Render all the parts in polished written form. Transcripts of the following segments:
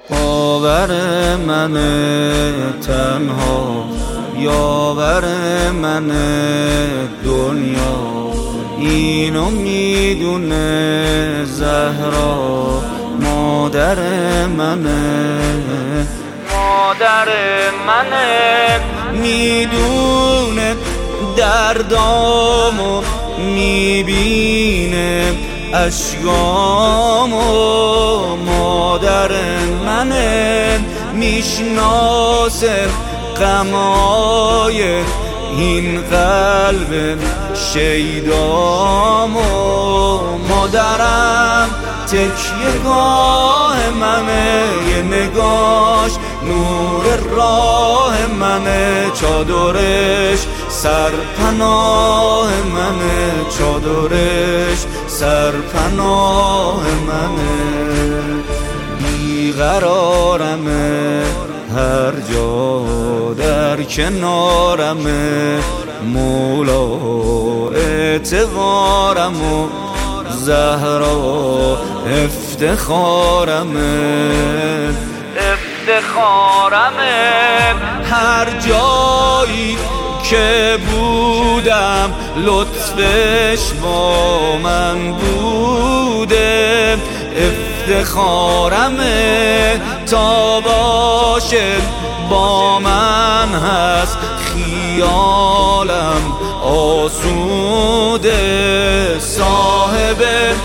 باور من تنها، یاور من دنیا، اینو میدونه زهرا مادر منه. مادر منه میدونه دردامو، میبینه اشکامو. مادر منه میشناسه غمای این قلب شیدامو. مادرم تکیه گاه منه، یه نگاش نور راه منه. چادرش سرپناه منه، چادرش سرپناه منه. بیقرارمه هر جا در کنارمه، مولا اعتبارم و زهرا افتخارمه. افتخارمه هر جایی که بودم لطفش با من بوده. افتخارمه تا باشه با من هست، خیالم آسوده. صاحب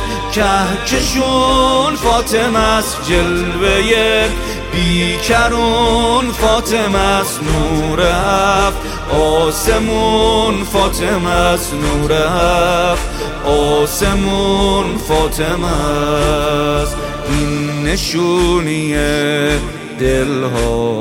کهکشون فاطمه است، جلوه بیکرون فاطمه است. نور هفت آسمون فاطمه است، نور هفت آسمون فاطمه است. این نشونیه دلها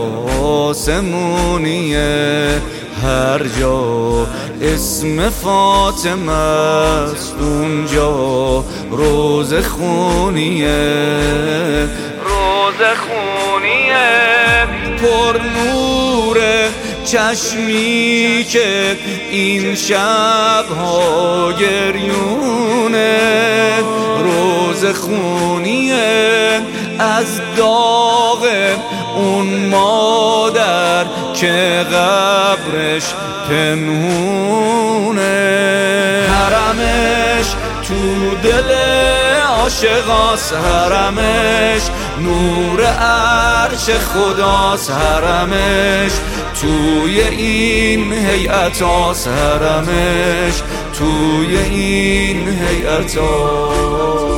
آسمونیه، هر جا اسم فاطمه است اونجا روز خونیه. روز خونیه پر نور چشمی که این شبها گریونه. روز خونیه از داغ اون مادر که قبرش پنهونه. حرمش تو دل عاشقاست، حرمش نور عرش خداست. حرمش توی این هیئتاست، حرمش توی این هیئتاست.